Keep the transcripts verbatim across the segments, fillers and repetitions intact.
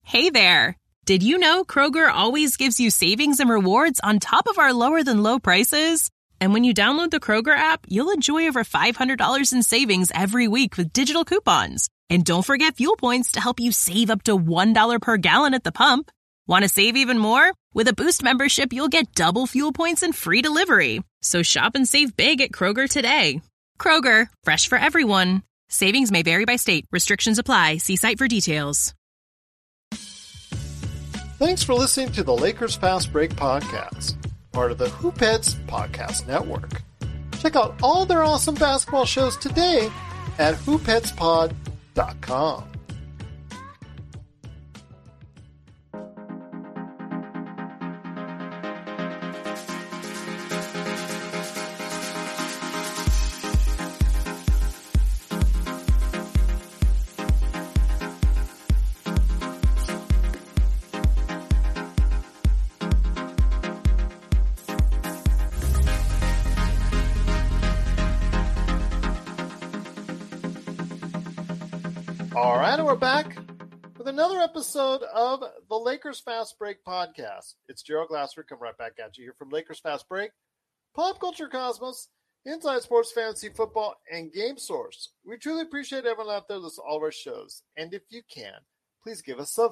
Hey there! Did you know Kroger always gives you savings and rewards on top of our lower-than-low prices? And when you download the Kroger app, you'll enjoy over five hundred dollars in savings every week with digital coupons. And don't forget fuel points to help you save up to one dollar per gallon at the pump. Want to save even more? With a Boost membership, you'll get double fuel points and free delivery. So shop and save big at Kroger today. Kroger, fresh for everyone. Savings may vary by state. Restrictions apply. See site for details. Thanks for listening to the Lakers Fast Break podcast, part of the Hoopheads Podcast Network. Check out all their awesome basketball shows today at hoopheads pod dot com. All right, and we're back with another episode of the Lakers Fast Break podcast. It's Gerald Glassford coming right back at you here from Lakers Fast Break, Pop Culture Cosmos, Inside Sports Fantasy Football, and Game Source. We truly appreciate everyone out there that listens to all of our shows. And if you can, please give us a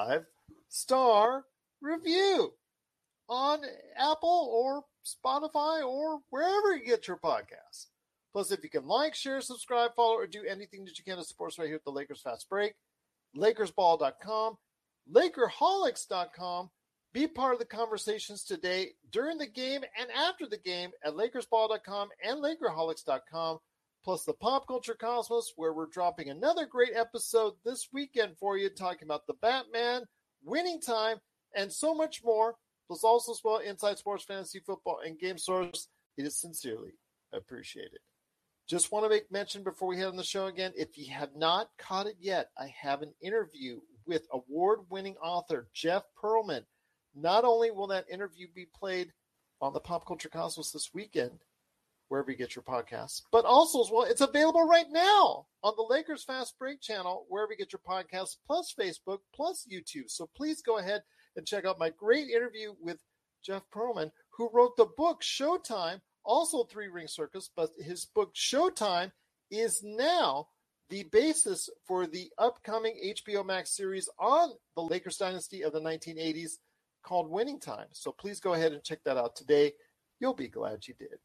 five-star review on Apple or Spotify or wherever you get your podcasts. Plus, if you can like, share, subscribe, follow, or do anything that you can to support us right here at the Lakers Fast Break, lakers ball dot com, lakerholics dot com. Be part of the conversations today during the game and after the game at lakers ball dot com and lakerholics dot com. Plus, the Pop Culture Cosmos, where we're dropping another great episode this weekend for you, talking about the Batman, Winning Time, and so much more. Plus, also as well, Inside Sports Fantasy Football and Game Source. It is sincerely appreciated. Just want to make mention before we head on the show again, if you have not caught it yet, I have an interview with award-winning author Jeff Pearlman. Not only will that interview be played on the Pop Culture Cosmos this weekend, wherever you get your podcasts, but also as well, it's available right now on the Lakers Fast Break channel, wherever you get your podcasts, plus Facebook, plus YouTube. So please go ahead and check out my great interview with Jeff Pearlman, who wrote the book Showtime, also Three Ring Circus, but his book Showtime is now the basis for the upcoming H B O Max series on the Lakers dynasty of the nineteen eighties called Winning Time. So please go ahead and check that out today. You'll be glad you did.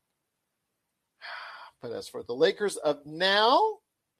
But as for the Lakers of now,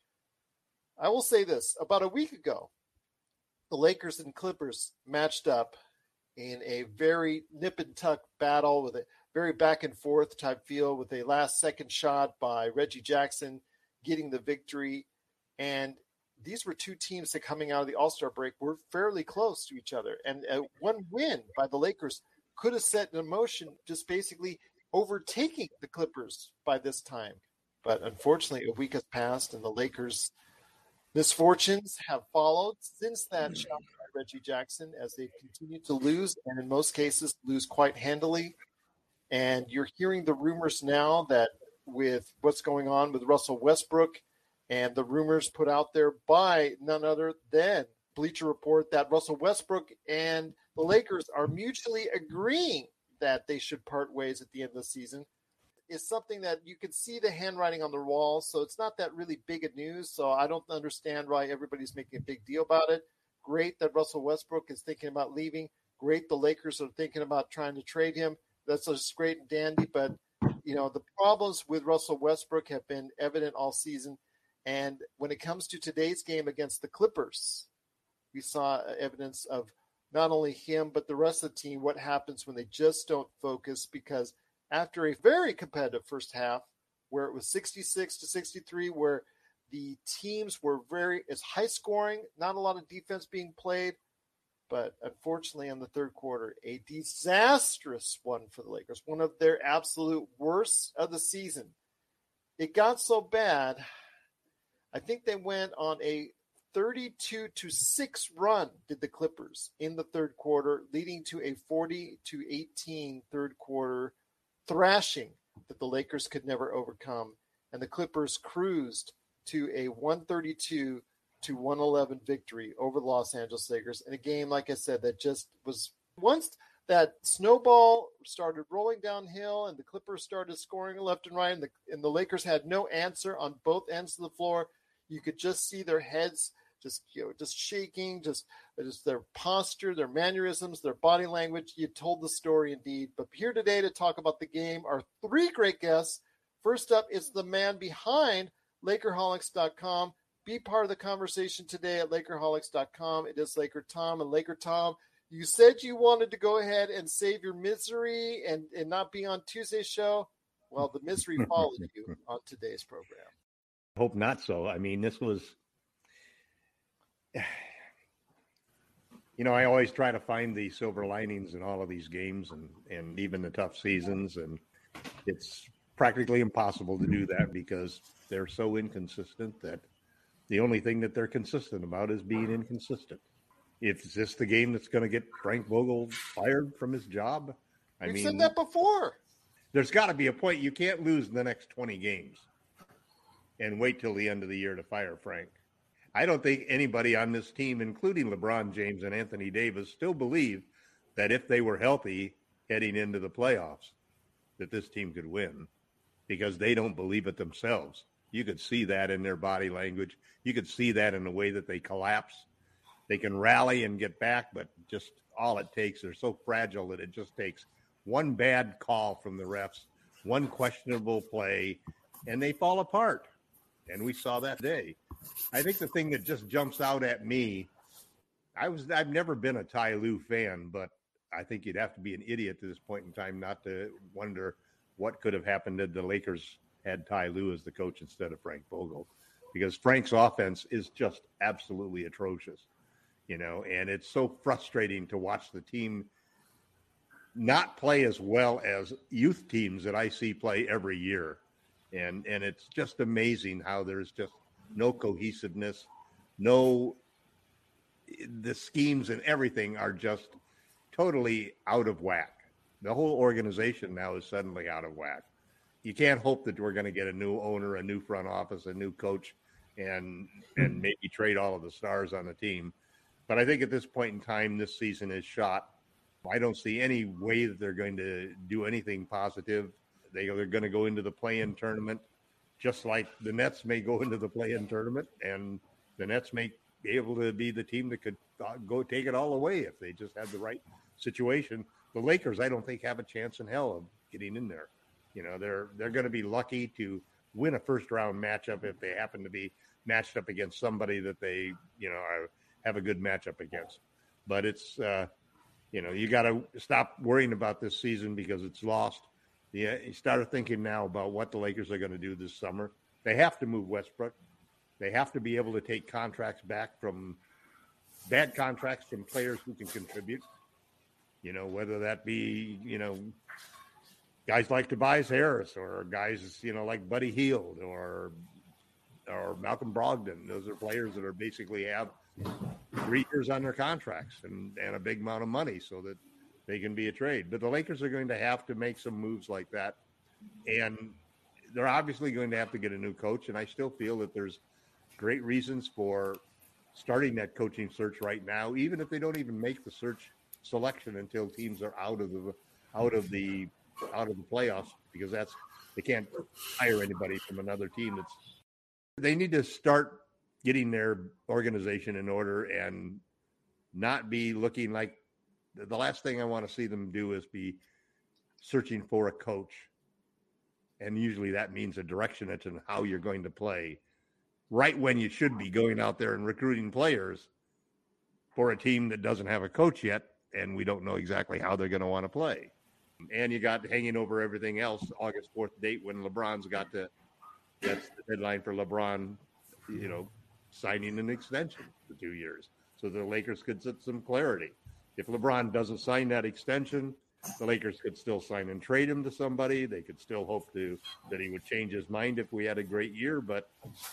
I will say this. About a week ago, the Lakers and Clippers matched up in a very nip and tuck battle with a very back and forth type feel with a last second shot by Reggie Jackson getting the victory. And these were two teams that coming out of the All-Star break were fairly close to each other. And uh, one win by the Lakers could have set in motion just basically overtaking the Clippers by this time. But unfortunately, a week has passed and the Lakers' misfortunes have followed since that shot by Reggie Jackson as they continue to lose, and in most cases lose quite handily. And you're hearing the rumors now that with what's going on with Russell Westbrook and the rumors put out there by none other than Bleacher Report that Russell Westbrook and the Lakers are mutually agreeing that they should part ways at the end of the season is something that you can see the handwriting on the wall. So it's not that really big of news. So I don't understand why everybody's making a big deal about it. Great that Russell Westbrook is thinking about leaving. Great the Lakers are thinking about trying to trade him. That's just great and dandy, but, you know, the problems with Russell Westbrook have been evident all season. And when it comes to today's game against the Clippers, we saw evidence of not only him, but the rest of the team, what happens when they just don't focus, because after a very competitive first half where it was sixty-six to sixty-three, where the teams were very, it's high scoring, not a lot of defense being played. But unfortunately, in the third quarter, a disastrous one for the Lakers, one of their absolute worst of the season. It got so bad, I think they went on a thirty-two to six run, did the Clippers, in the third quarter, leading to a forty to eighteen third quarter thrashing that the Lakers could never overcome. And the Clippers cruised to a one thirty-two to one eleven victory over the Los Angeles Lakers in a game, like I said, that just was once that snowball started rolling downhill and the Clippers started scoring left and right, and the, and the Lakers had no answer on both ends of the floor. You could just see their heads just, you know, just shaking, just, just their posture, their mannerisms, their body language. You told the story indeed. But here today to talk about the game are three great guests. First up is the man behind Lakerholics dot com. Be part of the conversation today at Lakerholics dot com. It is Laker Tom. And Laker Tom, you said you wanted to go ahead and save your misery and, and not be on Tuesday's show. Well, the misery followed you on today's program. Hope not so. I mean, this was, you know, I always try to find the silver linings in all of these games and, and even the tough seasons. And it's practically impossible to do that because they're so inconsistent that the only thing that they're consistent about is being inconsistent. If this the game that's going to get Frank Vogel fired from his job? I You've mean, said that before. There's got to be a point. You can't lose in the next twenty games and wait till the end of the year to fire Frank. I don't think anybody on this team, including LeBron James and Anthony Davis, still believe that if they were healthy heading into the playoffs, that this team could win because they don't believe it themselves. You could see that in their body language. You could see that in the way that they collapse. They can rally and get back, but just all it takes, they're so fragile that it just takes one bad call from the refs, one questionable play, and they fall apart. And we saw that day. I think the thing that just jumps out at me, I was, I've never been a Ty Lue fan, but I think you'd have to be an idiot to this point in time not to wonder what could have happened if the Lakers had Ty Lue as the coach instead of Frank Vogel, because Frank's offense is just absolutely atrocious, you know, and it's so frustrating to watch the team not play as well as youth teams that I see play every year. And, and it's just amazing how there's just no cohesiveness, no, the schemes and everything are just totally out of whack. The whole organization now is suddenly out of whack. You can't hope that we're going to get a new owner, a new front office, a new coach, and and maybe trade all of the stars on the team. But I think at this point in time, this season is shot. I don't see any way that they're going to do anything positive. They are going to go into the play-in tournament, just like the Nets may go into the play-in tournament, and the Nets may be able to be the team that could go take it all away if they just had the right situation. The Lakers, I don't think, have a chance in hell of getting in there. You know, they're they're going to be lucky to win a first-round matchup if they happen to be matched up against somebody that they, you know, are, have a good matchup against. But it's, uh, you know, you got to stop worrying about this season because it's lost. Yeah, you started thinking now about what the Lakers are going to do this summer. They have to move Westbrook. They have to be able to take contracts back from bad contracts from players who can contribute. You know, whether that be, you know, guys like Tobias Harris or guys, you know, like Buddy Hield or or Malcolm Brogdon. Those are players that are basically have three years on their contracts and, and a big amount of money so that they can be a trade. But the Lakers are going to have to make some moves like that. And they're obviously going to have to get a new coach. And I still feel that there's great reasons for starting that coaching search right now, even if they don't even make the search selection until teams are out of the out of the out of the playoffs, because that's they can't hire anybody from another team. That's they need to start getting their organization in order and not be looking like the last thing I want to see them do is be searching for a coach. And usually that means a direction as to how you're going to play right when you should be going out there and recruiting players for a team that doesn't have a coach yet. And we don't know exactly how they're going to want to play. And you got hanging over everything else, August fourth date when LeBron's got to, that's the deadline for LeBron, you know, signing an extension for two years so the Lakers could set some clarity. If LeBron doesn't sign that extension, the Lakers could still sign and trade him to somebody. They could still hope to that he would change his mind if we had a great year. But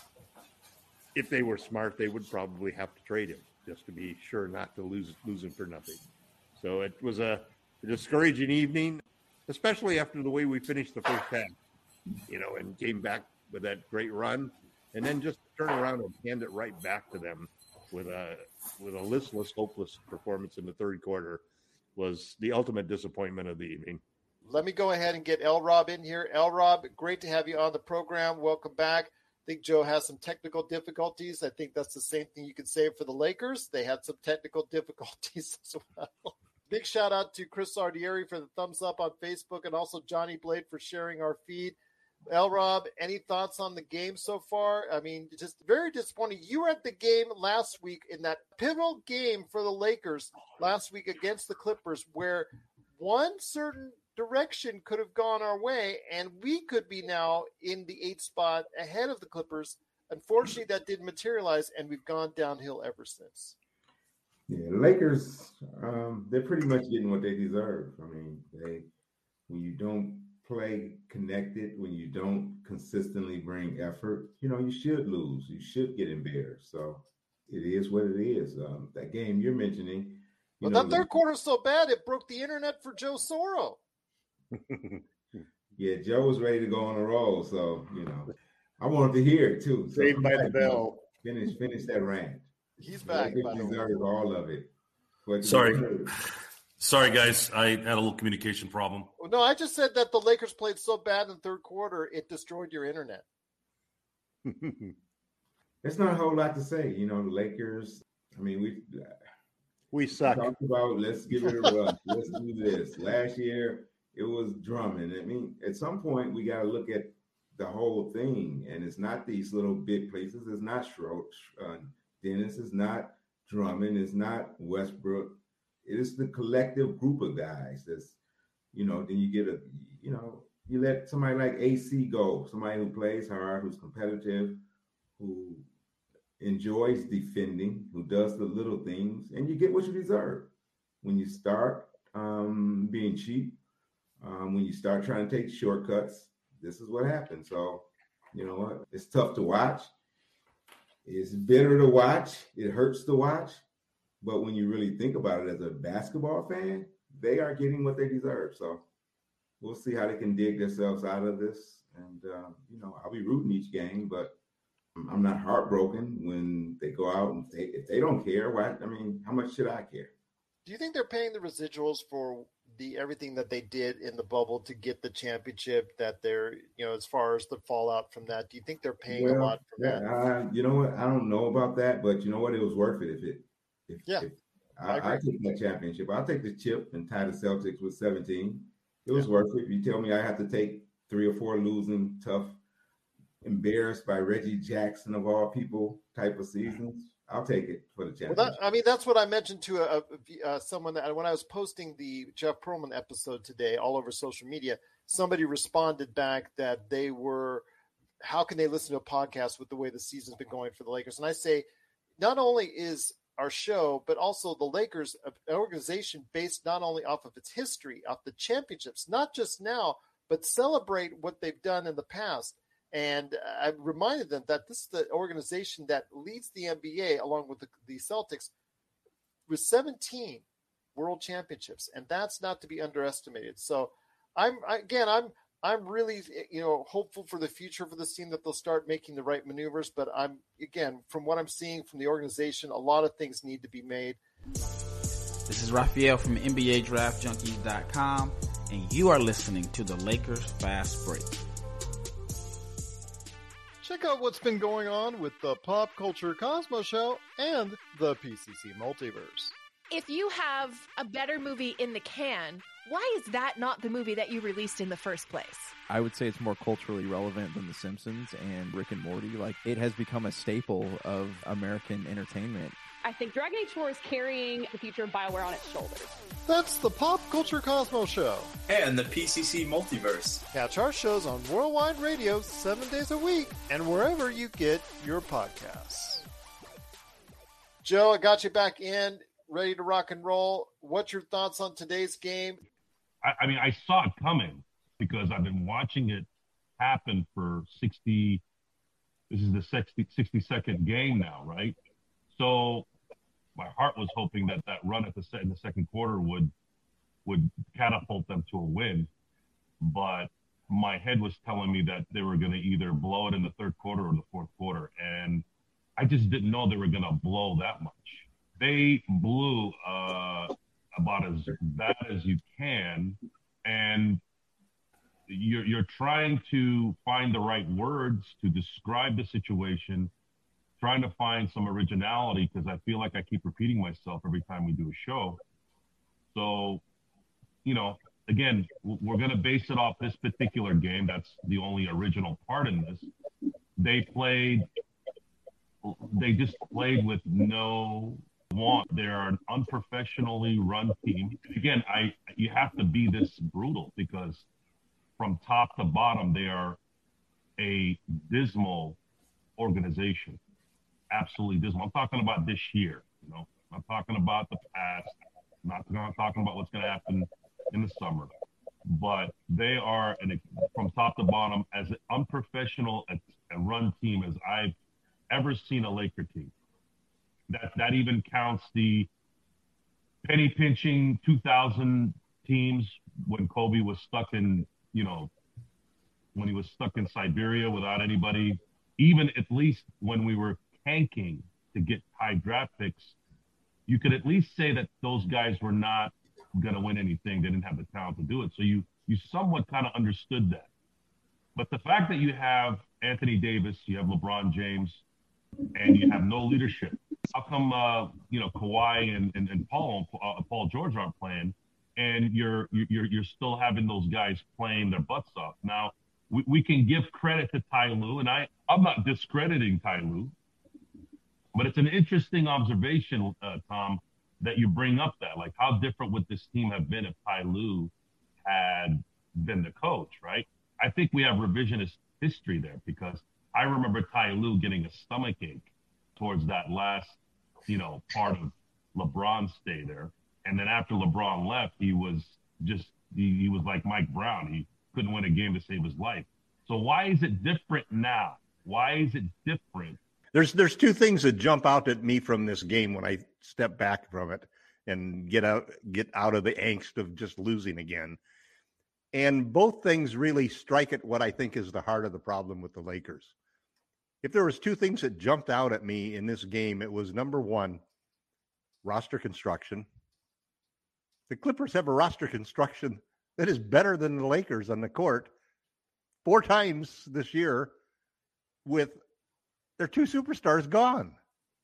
if they were smart, they would probably have to trade him just to be sure not to lose lose him for nothing. So it was a discouraging evening, especially after the way we finished the first half, you know, and came back with that great run. and then just turn around and hand it right back to them with a with a listless, hopeless performance in the third quarter was the ultimate disappointment of the evening. Let me go ahead and get L. Rob in here. L. Rob, great to have you on the program. Welcome back. I think Joe has some technical difficulties. I think that's the same thing you can say for the Lakers. They had some technical difficulties as well. Big shout out to Chris Sardieri for the thumbs up on Facebook, and also Johnny Blade for sharing our feed. L. Rob, any thoughts on the game so far? I mean, just very disappointing. You were at the game last week in that pivotal game for the Lakers last week against the Clippers, where one certain direction could have gone our way, and we could be now in the eighth spot ahead of the Clippers. Unfortunately, that didn't materialize, and we've gone downhill ever since. Yeah, the Lakers, um, they're pretty much getting what they deserve. I mean, they when you don't play connected, when you don't consistently bring effort, you know, you should lose. You should get embarrassed. So it is what it is. Um, that game you're mentioning. You But know, that third quarter was so bad, it broke the internet for Joe Soro. Yeah, Joe was ready to go on a roll. So, you know, I wanted to hear it too. So Saved by the bell. Finish, finish that rant. He's back. They deserve all of it. But Sorry. Sorry, guys. I had a little communication problem. No, I just said that the Lakers played so bad in the third quarter, it destroyed your internet. It's not a whole lot to say. You know, the Lakers, I mean, we we suck. We talked about let's give it a run. Let's do this. Last year, it was Drummond. I mean, at some point, we got to look at the whole thing. And it's not these little big places. It's not Schroeder, uh, Dennis. It's not Drummond. It's not Westbrook. It is the collective group of guys that's, you know, then you get a, you know, you let somebody like A C go, somebody who plays hard, who's competitive, who enjoys defending, who does the little things, and you get what you deserve. When you start um, being cheap, um, when you start trying to take shortcuts, this is what happens. So, you know what? It's tough to watch. It's bitter to watch. It hurts to watch. But when you really think about it as a basketball fan, they are getting what they deserve. So we'll see how they can dig themselves out of this. And, uh, you know, I'll be rooting each game, but I'm not heartbroken when they go out and they, if they don't care, why? I mean, how much should I care? Do you think they're paying the residuals for the everything that they did in the bubble to get the championship, that they're, you know, as far as the fallout from that, do you think they're paying well, a lot for yeah, that? I, you know what? I don't know about that, but you know what? It was worth it if it If, yeah, if I, I, I take that championship. I'll take the chip and tie the Celtics with seventeen. It was yeah. worth it. If you tell me I have to take three or four losing, tough, embarrassed by Reggie Jackson of all people type of seasons, I'll take it for the championship. Well, that, I mean, that's what I mentioned to a, a, a, someone that when I was posting the Jeff Pearlman episode today all over social media, somebody responded back that they were, how can they listen to a podcast with the way the season's been going for the Lakers? And I say, not only is our show, but also the Lakers, an organization based not only off of its history, off the championships, not just now, but celebrate what they've done in the past. And I reminded them that this is the organization that leads the N B A along with the, the Celtics with seventeen world championships. And that's not to be underestimated. So I'm, again, I'm, I'm really, you know, hopeful for the future for this team that they'll start making the right maneuvers. But I'm, again, from what I'm seeing from the organization, a lot of things need to be made. This is Raphael from N B A Draft Junkies dot com, and you are listening to the Lakers Fast Break. Check out what's been going on with the Pop Culture Cosmos Show and the P C C Multiverse. If you have a better movie in the can, why is that not the movie that you released in the first place? I would say it's more culturally relevant than The Simpsons and Rick and Morty. Like, it has become a staple of American entertainment. I think Dragon Age four is carrying the future of BioWare on its shoulders. That's the Pop Culture Cosmos Show. And the P C C Multiverse. Catch our shows on Worldwide Radio seven days a week and wherever you get your podcasts. Joe, I got you back in, ready to rock and roll. What's your thoughts on today's game? I, I mean, I saw it coming because I've been watching it happen for sixty. This is the sixty, sixty-second game now, right? So my heart was hoping that that run at the in the second quarter would would catapult them to a win, but my head was telling me that they were going to either blow it in the third quarter or the fourth quarter. And I just didn't know they were going to blow that much. They blew uh, about as bad as you can. And you're, you're trying to find the right words to describe the situation, trying to find some originality, because I feel like I keep repeating myself every time we do a show. So, you know, again, we're going to base it off this particular game. That's the only original part in this. They played, they just played with no want. They're an unprofessionally run team. Again, I you have to be this brutal because from top to bottom, they are a dismal organization. Absolutely dismal. I'm talking about this year, you know. I'm talking about the past. I'm not talking about what's going to happen in the summer. But they are, an, from top to bottom, as unprofessional a, a run team as I've ever seen a Laker team. That that even counts the penny pinching two thousand teams when Kobe was stuck in, you know, when he was stuck in Siberia without anybody. Even at least when we were tanking to get high draft picks, you could at least say that those guys were not going to win anything. They didn't have the talent to do it. So you you somewhat kind of understood that. But the fact that you have Anthony Davis, you have LeBron James, and you have no leadership, how come uh, you know Kawhi and and, and Paul uh, Paul George aren't playing, and you're you're you're still having those guys playing their butts off? Now we, we can give credit to Ty Lue, and I I'm not discrediting Ty Lue, but it's an interesting observation, uh, Tom, that you bring up that, like, how different would this team have been if Ty Lue had been the coach, right? I think we have revisionist history there because I remember Ty Lue getting a stomach ache towards that last, you know, part of LeBron's stay there. And then after LeBron left, he was just, he, he was like Mike Brown. He couldn't win a game to save his life. So why is it different now? Why is it different? There's there's two things that jump out at me from this game when I step back from it and get out get out of the angst of just losing again. And both things really strike at what I think is the heart of the problem with the Lakers. If there was two things that jumped out at me in this game, it was number one, roster construction. The Clippers have a roster construction that is better than the Lakers on the court four times this year with their two superstars gone.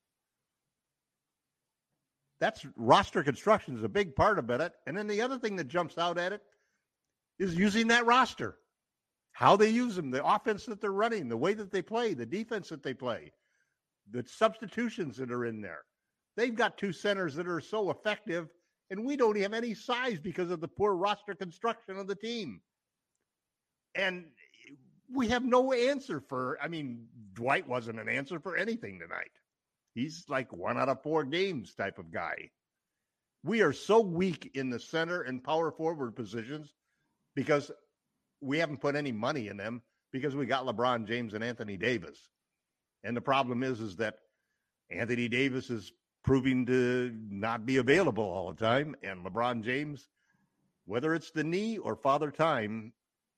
That's roster construction is a big part of it. And then the other thing that jumps out at it is using that roster, how they use them, the offense that they're running, the way that they play, the defense that they play, the substitutions that are in there. They've got two centers that are so effective, and we don't have any size because of the poor roster construction of the team. And we have no answer for, I mean, Dwight wasn't an answer for anything tonight. He's like one out of four games type of guy. We are so weak in the center and power forward positions because we haven't put any money in them because we got LeBron James and Anthony Davis. And the problem is, is that Anthony Davis is proving to not be available all the time. And LeBron James, whether it's the knee or father time,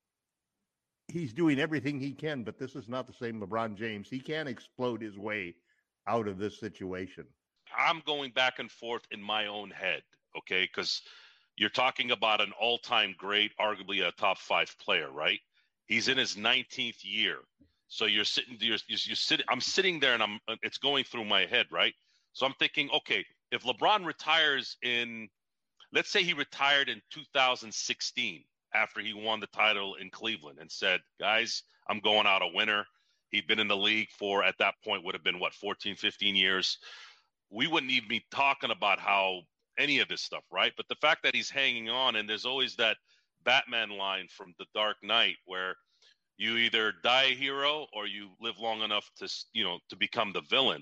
he's doing everything he can, but this is not the same LeBron James. He can't explode his way out of this situation. I'm going back and forth in my own head, okay? Because you're talking about an all-time great, arguably a top five player, right? He's in his nineteenth year. So you're sitting, you're, you're, you're sitting, I'm sitting there and I'm, it's going through my head, right? So I'm thinking, okay, if LeBron retires in, let's say he retired in two thousand sixteen after he won the title in Cleveland and said, guys, I'm going out a winner. He'd been in the league for, at that point, would have been, what, fourteen, fifteen years. We wouldn't even be talking about how any of this stuff, right? But the fact that he's hanging on, and there's always that Batman line from The Dark Knight where you either die a hero or you live long enough to, you know, to become the villain.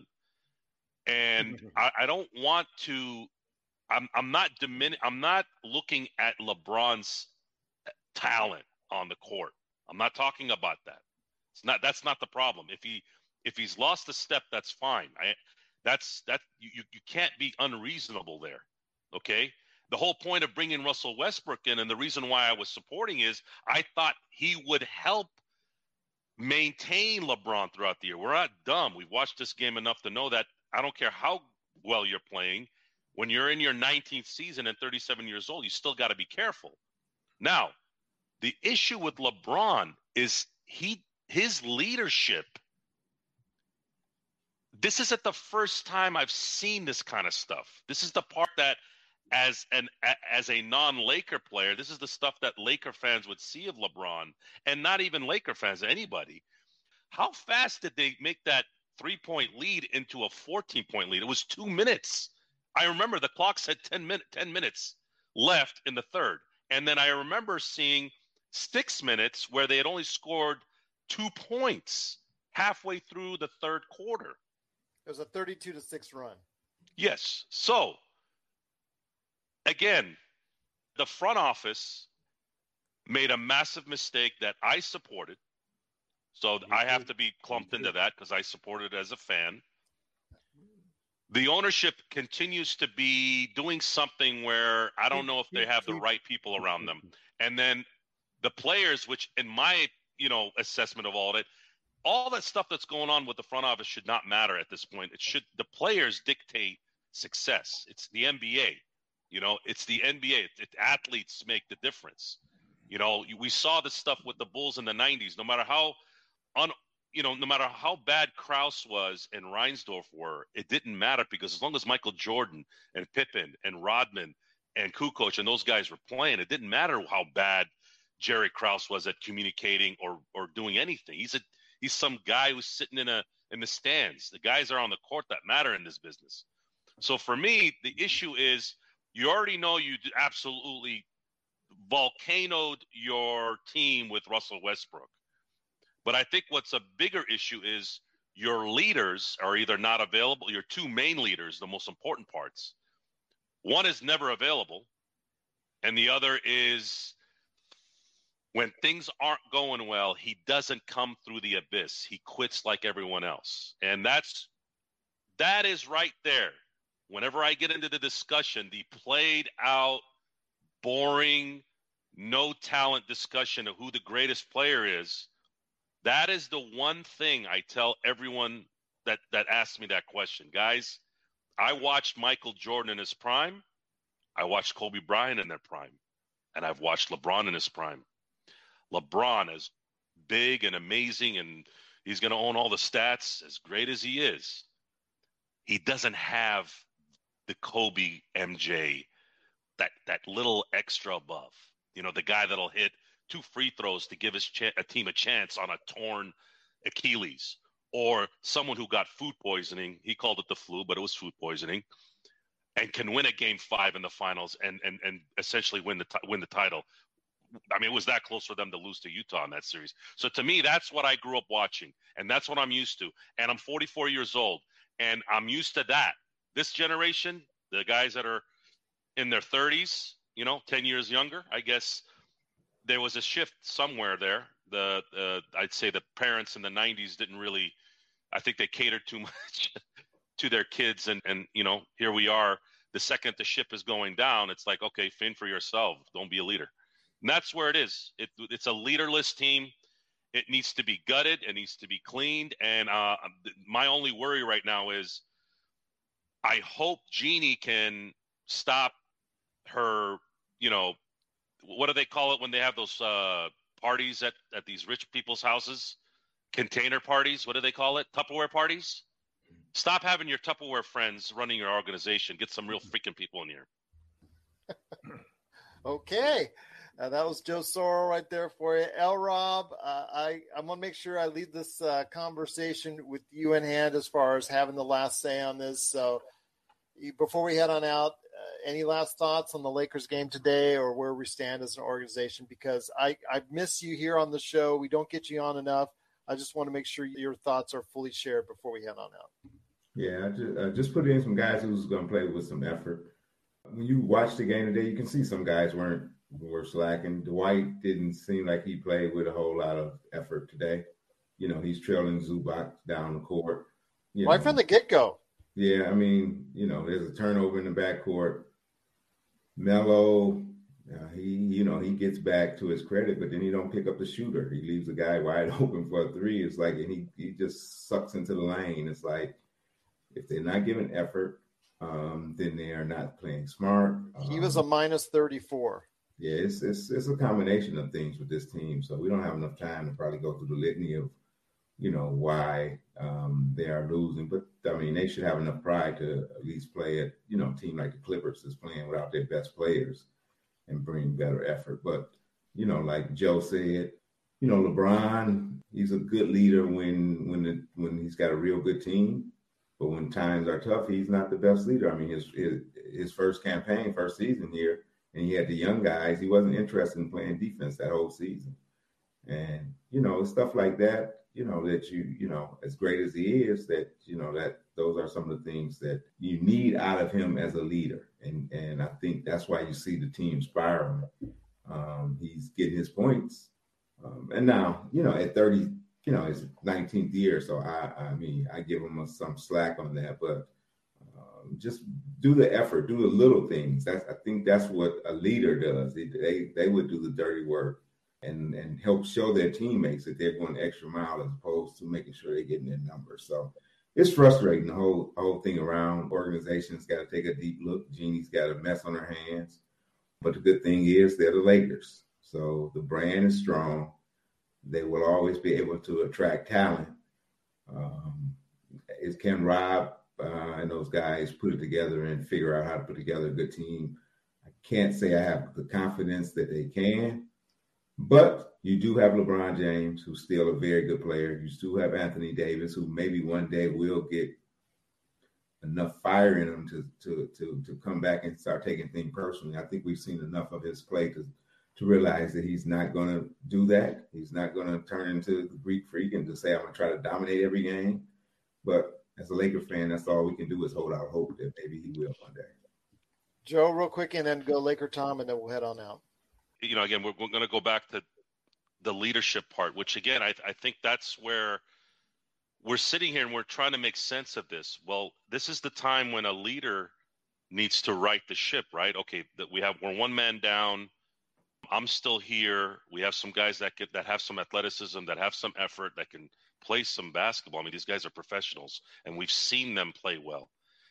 And I, I don't want to, I'm, I'm not dimin- I'm not looking at LeBron's talent on the court. I'm not talking about that. It's not, that's not the problem. If he, if he's lost a step, that's fine. I, that's, that you, you can't be unreasonable there. Okay. the whole point of bringing Russell Westbrook in, and the reason why I was supporting is I thought he would help maintain LeBron throughout the year. We're not dumb. We've watched this game enough to know that I don't care how well you're playing. When you're in your nineteenth season and thirty-seven years old, you still got to be careful. Now, the issue with LeBron is he his leadership. This isn't the first time I've seen this kind of stuff. This is the part that, as an as a non-Laker player, this is the stuff that Laker fans would see of LeBron, and not even Laker fans, anybody. How fast did they make that three-point lead into a fourteen-point lead? It was two minutes. I remember the clock said ten, min- ten minutes left in the third. And then I remember seeing six minutes where they had only scored two points halfway through the third quarter. It was a thirty-two to six run. Yes. So, again, the front office made a massive mistake that I supported. So I have to be clumped into that because I supported it as a fan. The ownership continues to be doing something where I don't know if they have the right people around them. And then the players, which in my, you know, assessment of all of it, all that stuff that's going on with the front office should not matter at this point. It should, the players dictate success. It's the N B A, you know, it's the N B A. It, it, athletes make the difference. You know, we saw this stuff with the Bulls in the nineties, no matter how un, you know, no matter how bad Krause was and Reinsdorf were, it didn't matter because as long as Michael Jordan and Pippen and Rodman and Kukoc and those guys were playing, it didn't matter how bad Jerry Krause was at communicating or or doing anything. He's a he's some guy who's sitting in a in the stands. The guys are on the court that matter in this business. So for me, the issue is you already know you absolutely volcanoed your team with Russell Westbrook. But I think what's a bigger issue is your leaders are either not available, your two main leaders, the most important parts. One is never available, and the other is when things aren't going well, he doesn't come through the abyss. He quits like everyone else. And that's that is right there. Whenever I get into the discussion, the played out, boring, no talent discussion of who the greatest player is, that is the one thing I tell everyone that, that asks me that question. Guys, I watched Michael Jordan in his prime. I watched Kobe Bryant in their prime. And I've watched LeBron in his prime. LeBron is big and amazing, and he's going to own all the stats, as great as he is. He doesn't have the Kobe M J, that, that little extra above. You know, the guy that'll hit two free throws to give his ch- a team a chance on a torn Achilles, or someone who got food poisoning. He called it the flu, but it was food poisoning, and can win a game five in the finals and and and essentially win the t- win the title. I mean, it was that close for them to lose to Utah in that series. So to me, that's what I grew up watching, and that's what I'm used to. And I'm forty-four years old, and I'm used to that. This generation, the guys that are in their thirties, you know, ten years younger, I guess there was a shift somewhere there. The uh, I'd say the parents in the nineties didn't really, I think they catered too much to their kids. And, and, you know, here we are. The second the ship is going down, it's like, okay, fend for yourself. Don't be a leader. And that's where it is. It, it's a leaderless team. It needs to be gutted. It needs to be cleaned. And uh, my only worry right now is I hope Jeannie can stop her, you know, what do they call it when they have those uh, parties at, at these rich people's houses? Container parties. What do they call it? Tupperware parties? Stop having your Tupperware friends running your organization. Get some real freaking people in here. Okay. Uh, that was Joe Soro right there for you. L. Rob, uh, I, I'm going to make sure I leave this uh, conversation with you in hand as far as having the last say on this. So you, before we head on out, uh, any last thoughts on the Lakers game today or where we stand as an organization? Because I, I miss you here on the show. We don't get you on enough. I just want to make sure your thoughts are fully shared before we head on out. Yeah, I just, uh, just put in some guys who's going to play with some effort. When you watch the game today, you can see some guys weren't were slacking. Dwight didn't seem like he played with a whole lot of effort today. You know, he's trailing Zubac down the court. You right know. from the get-go. Yeah, I mean, you know, there's a turnover in the backcourt. Melo, uh, he, you know, he gets back to his credit, but then he don't pick up the shooter. He leaves the guy wide open for a three. It's like, and he, he just sucks into the lane. It's like, if they're not giving effort, um, then they are not playing smart. Um, He was a minus thirty-four. Yeah, it's, it's it's a combination of things with this team. So we don't have enough time to probably go through the litany of, you know, why um, they are losing. But, I mean, they should have enough pride to at least play at, you know, a team like the Clippers is playing without their best players and bring better effort. But, you know, like Joe said, you know, LeBron, he's a good leader when when the, when he's got a real good team. But when times are tough, he's not the best leader. I mean, his his, his first campaign, first season here, and he had the young guys, he wasn't interested in playing defense that whole season. And, you know, stuff like that, you know, that you, you know, as great as he is, that, you know, that those are some of the things that you need out of him as a leader. And and I think that's why you see the team spiraling. Um, he's getting his points. Um, and now, you know, at thirty, you know, his nineteenth year. So, I, I mean, I give him a, some slack on that. But um, just do the effort, do the little things. That's I think that's what a leader does. They they, they would do the dirty work. And, and help show their teammates that they're going the extra mile as opposed to making sure they're getting their numbers. So it's frustrating, the whole whole thing around. Organizations got to take a deep look. Jeannie's got a mess on her hands. But the good thing is they're the Lakers. So the brand is strong. They will always be able to attract talent. Um, it can Rob uh, and those guys put it together and figure out how to put together a good team. I can't say I have the confidence that they can. But you do have LeBron James, who's still a very good player. You still have Anthony Davis, who maybe one day will get enough fire in him to to to to come back and start taking things personally. I think we've seen enough of his play to to realize that he's not going to do that. He's not going to turn into the Greek freak and to say, I'm going to try to dominate every game. But as a Laker fan, that's all we can do is hold out hope that maybe he will one day. Joe, real quick, and then go Laker Tom, and then we'll head on out. You know, again, we're, we're going to go back to the leadership part, which, again, I, I think that's where we're sitting here and we're trying to make sense of this. Well, this is the time when a leader needs to right the ship, right? Okay, that we have we're one man down. I'm still here. We have some guys that get, that have some athleticism, that have some effort, that can play some basketball. I mean, these guys are professionals, and we've seen them play well.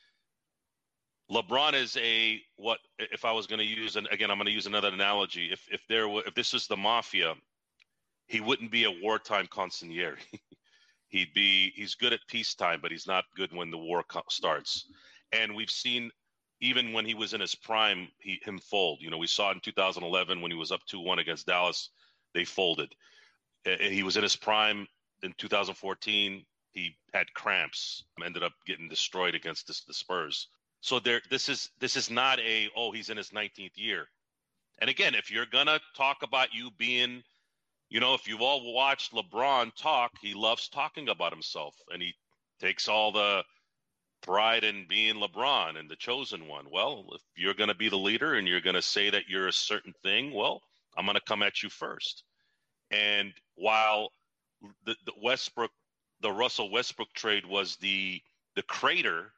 LeBron is a what if I was going to use and again I'm going to use another analogy. If if there were if this is the mafia, he wouldn't be a wartime consigliere. He'd be he's good at peacetime, but he's not good when the war co- starts. And we've seen even when he was in his prime, he him fold. You know, we saw in two thousand eleven when he was up two one against Dallas, they folded. Uh, he was in his prime in two thousand fourteen. He had cramps, ended up getting destroyed against this, the Spurs. So there, this is this is not a, oh, he's in his nineteenth year. And again, if you're going to talk about you being, you know, if you've all watched LeBron talk, he loves talking about himself. And he takes all the pride in being LeBron and the chosen one. Well, if you're going to be the leader and you're going to say that you're a certain thing, well, I'm going to come at you first. And while the, the Westbrook, the Russell Westbrook trade was the the crater,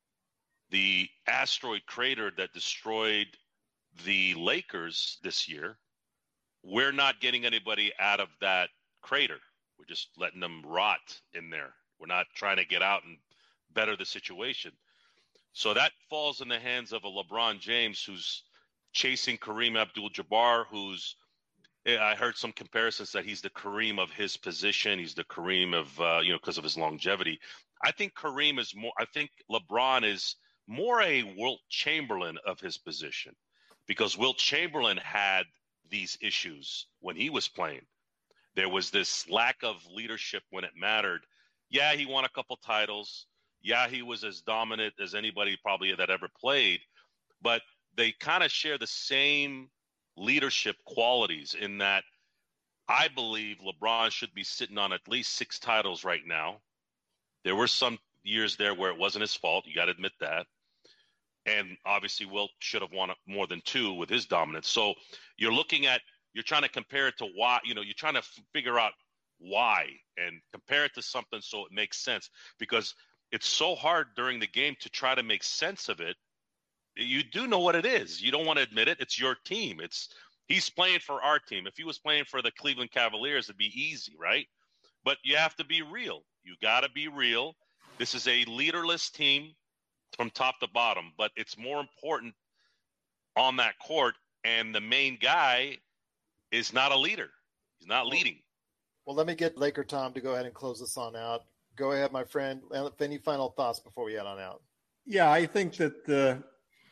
the asteroid crater that destroyed the Lakers this year, we're not getting anybody out of that crater. We're just letting them rot in there. We're not trying to get out and better the situation. So that falls in the hands of a LeBron James who's chasing Kareem Abdul-Jabbar, who's I heard some comparisons that he's the Kareem of his position. He's the Kareem of, uh, you know, because of his longevity. I think Kareem is more, I think LeBron is more a Wilt Chamberlain of his position, because Wilt Chamberlain had these issues when he was playing. There was this lack of leadership when it mattered. Yeah, he won a couple titles. Yeah, he was as dominant as anybody probably that ever played, but they kind of share the same leadership qualities in that I believe LeBron should be sitting on at least six titles right now. There were some years there where it wasn't his fault. You got to admit that. And obviously Wilt should have won more than two with his dominance. So you're looking at, you're trying to compare it to why, you know, you're trying to f- figure out why and compare it to something so it makes sense, because it's so hard during the game to try to make sense of it. You do know what it is. You don't want to admit it. It's your team. It's he's playing for our team. If he was playing for the Cleveland Cavaliers, it'd be easy, right? But you have to be real. You got to be real. This is a leaderless team from top to bottom, but it's more important on that court, and the main guy is not a leader. He's not leading. Well, let me get Laker Tom to go ahead and close this on out. Go ahead, my friend. Any final thoughts before we head on out? Yeah, I think that uh,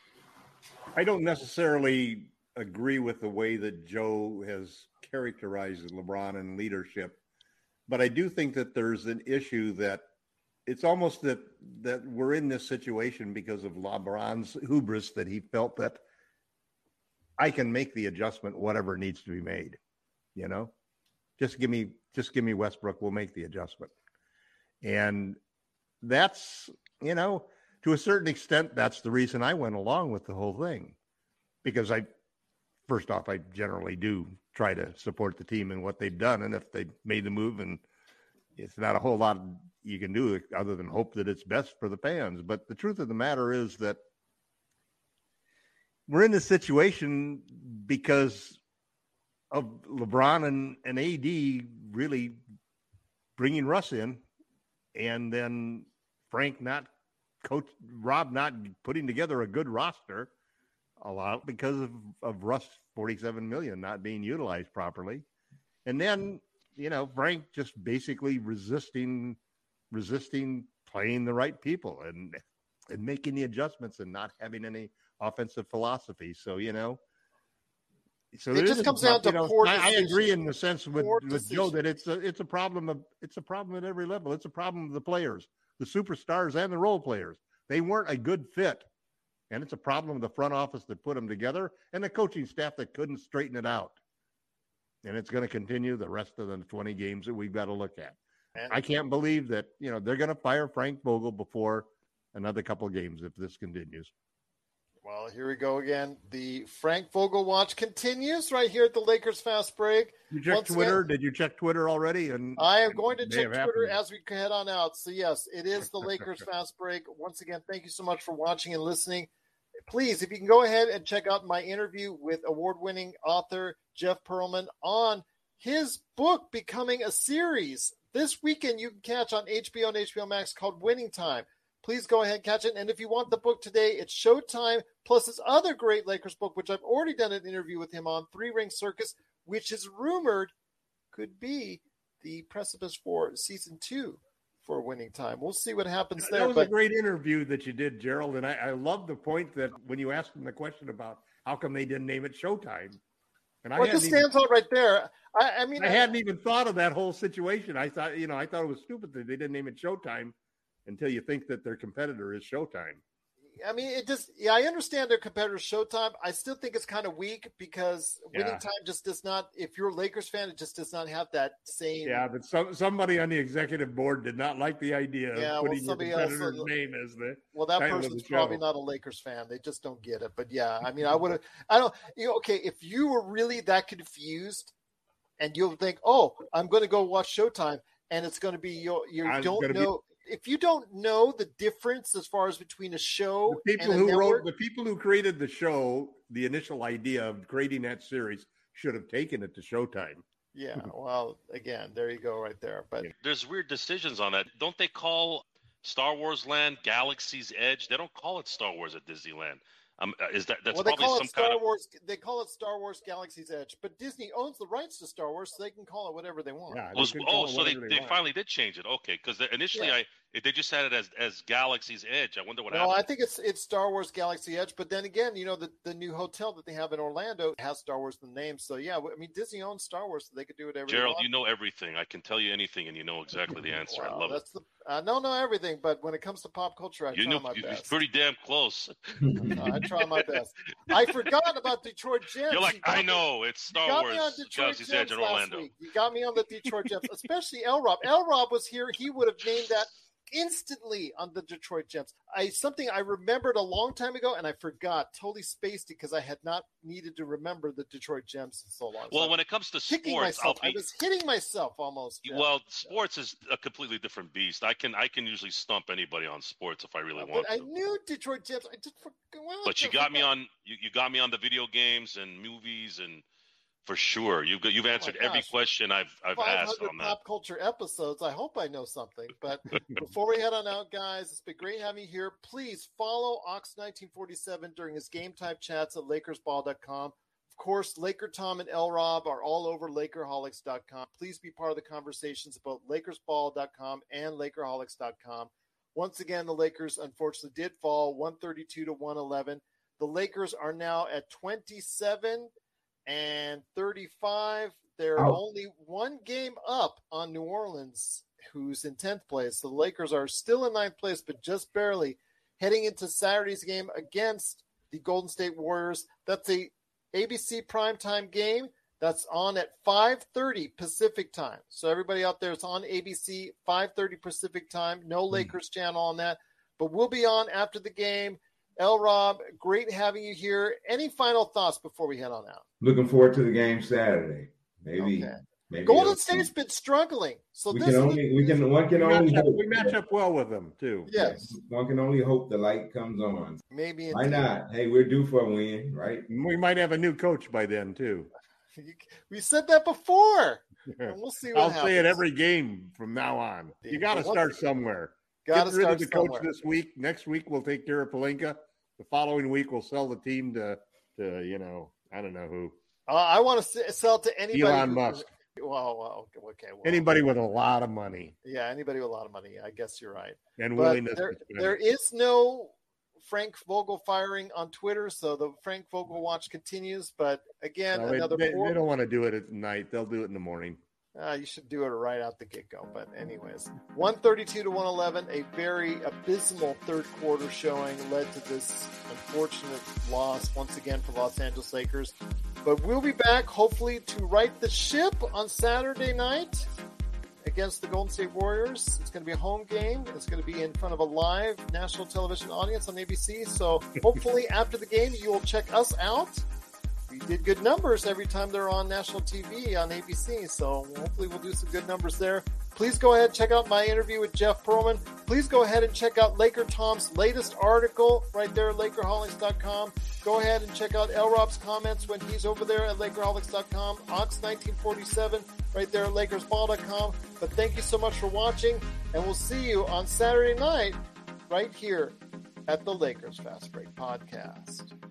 I don't necessarily agree with the way that Joe has characterized LeBron and leadership, but I do think that there's an issue that it's almost that that we're in this situation because of LeBron's hubris, that he felt that I can make the adjustment, whatever needs to be made. You know, just give me just give me Westbrook. We'll make the adjustment. And that's, you know, to a certain extent, that's the reason I went along with the whole thing, because I, first off, I generally do try to support the team and what they've done. And if they made the move, and it's not a whole lot you can do other than hope that it's best for the fans. But the truth of the matter is that we're in this situation because of LeBron and, and A D really bringing Russ in, and then Frank not coach, Rob not putting together a good roster, a lot because of, of Russ forty-seven million not being utilized properly. And then, you know, Frank just basically resisting, resisting playing the right people and, and making the adjustments and not having any offensive philosophy. So, you know, so it just comes down to know, poor I, I decisions. agree in the sense with, Poor with decisions. Joe that it's a, it's a problem of, it's a problem at every level. It's a problem of the players, the superstars and the role players. They weren't a good fit. And it's a problem of the front office that put them together and the coaching staff that couldn't straighten it out. And it's going to continue the rest of the twenty games that we've got to look at. And I can't believe that, you know, they're going to fire Frank Vogel before another couple of games if this continues. Well, here we go again. The Frank Vogel watch continues right here at the Lakers Fast Break. You check Once Twitter? again, Did you check Twitter already? And I am going to may check have Twitter happened. as we head on out. So, yes, it is the Lakers Fast Break. Once again, thank you so much for watching and listening. Please, if you can go ahead and check out my interview with award-winning author Jeff Pearlman on his book becoming a series. This weekend you can catch on H B O and H B O Max called Winning Time. Please go ahead and catch it. And if you want the book today, it's Showtime, plus his other great Lakers book, which I've already done an interview with him on, Three Ring Circus, which is rumored could be the precipice for season two for Winning Time. We'll see what happens That there. was But a great interview that you did, Gerald. And I, I love the point that when you asked him the question about how come they didn't name it Showtime. And I well, it hadn't just even- stands out right there. I, I mean, I hadn't even thought of that whole situation. I thought, you know, I thought it was stupid that they didn't name it Showtime until you think that their competitor is Showtime. I mean, it just, yeah, I understand their competitor's Showtime. I still think it's kind of weak because Winning Yeah. Time just does not, if you're a Lakers fan, it just does not have that same. Yeah, but some somebody on the executive board did not like the idea of Yeah, well, putting your somebody else competitor's on the- name as the Well, that title of person's the probably show. not a Lakers fan. They just don't get it. But yeah, I mean, I would have, I don't, you know, okay, if you were really that confused and you'll think, oh, I'm going to go watch Showtime and it's going to be, you, you I'm don't gonna be- know. If you don't know the difference as far as between a show The people and a who network, wrote, the people who created the show, the initial idea of creating that series should have taken it to Showtime. yeah, well, again, there you go right there. But There's weird decisions on that. Don't they call Star Wars Land Galaxy's Edge? They don't call it Star Wars at Disneyland. Um, is that that's well, they probably call some it Star kind of Wars. They call it Star Wars Galaxy's Edge, but Disney owns the rights to Star Wars, so they can call it whatever they want. Yeah, they was, can oh, call it so they, whatever they want. finally did change it. Okay, because initially Yeah. I they just had it as as Galaxy's Edge. I wonder what No, happened. I think it's it's Star Wars Galaxy Edge, but then again, you know, the, the new hotel that they have in Orlando has Star Wars in the name. So yeah, I mean, Disney owns Star Wars, so they could do whatever. Gerald, they you want. know everything. I can tell you anything, and you know exactly the answer. I Wow, love it. that's the I don't know everything, but when it comes to pop culture, I You try know, my you're best. pretty damn close. I try my best. I forgot about Detroit Gems. You're like, You got I me- know it's you Star got Wars. me on Detroit Galaxy's Edge Gems in last Orlando. week. You got me on the Detroit Gems, especially L. Rob. L. Rob was here. He would have named that instantly on the Detroit Gems. I something I remembered a long time ago, and I forgot, totally spaced it because I had not needed to remember the Detroit Gems in so long. Well, so when it comes to kicking sports, myself, I'll be, I was hitting myself almost. Yeah. Well, sports is a completely different beast. I can I can usually stump anybody on sports if I really but want I to. knew Detroit Gems. I just forgot. Well, But you got me on you, you got me on the video games and movies and. For sure, you've you've answered oh every question I've I've asked on that. Pop culture episodes. I hope I know something. But before we head on out, guys, it's been great having you here. Please follow Ox nineteen forty-seven during his game time chats at Lakers Ball dot com. Of course, Laker Tom and L Rob are all over Lakerholics dot com. Please be part of the conversations about Lakers Ball dot com and Lakerholics dot com. Once again, the Lakers unfortunately did fall one thirty-two to one eleven. The Lakers are now at twenty-seven and thirty-five. They're oh. only one game up on New Orleans, who's in tenth place. So the Lakers are still in ninth place, but just barely heading into Saturday's game against the Golden State Warriors. That's a A B C primetime game. That's on at five thirty Pacific time. So everybody out there, it's on A B C, five thirty Pacific time. No Lakers mm. channel on that. But we'll be on after the game. L. Rob, great having you here. Any final thoughts before we head on out? Looking forward to the game Saturday. Maybe. Okay. maybe Golden State's been struggling, so we this can is only the, we can one can we only match up, hope we match up well with them too. Yes, one can only hope the light comes on. Maybe. Why not? Hey, we're due for a win, right? We might have a new coach by then too. We said that before. And we'll see what I'll happens. say it every game from now on. You got to start somewhere. Got to Get rid start of the somewhere. coach this week. Next week we'll take care of Pelinka. The following week we'll sell the team to, to you know, I don't know who. Uh, I want to sell to anybody. Elon who, Musk. Well, well, okay. Well, anybody with a lot of money. Yeah, anybody with a lot of money. I guess you're right. And but willingness. There, to spend. there is no Frank Vogel firing on Twitter, so the Frank Vogel watch continues. But again, no, another. They, four... they don't want to do it at night. They'll do it in the morning. Uh, you should do it right out the get-go. But anyways, one thirty-two to one eleven, a very abysmal third quarter showing led to this unfortunate loss once again for Los Angeles Lakers. But we'll be back hopefully to right the ship on Saturday night against the Golden State Warriors. It's going to be a home game. It's going to be in front of a live national television audience on A B C. So hopefully after the game, you will check us out. We did good numbers every time they're on national T V on A B C, so hopefully we'll do some good numbers there. Please go ahead and check out my interview with Jeff Pearlman. Please go ahead and check out Laker Tom's latest article right there at Lakerholics dot com. Go ahead and check out L. Rob's comments when he's over there at Lakerholics dot com. Ox nineteen forty-seven right there at Lakers Ball dot com. But thank you so much for watching, and we'll see you on Saturday night right here at the Lakers Fast Break Podcast.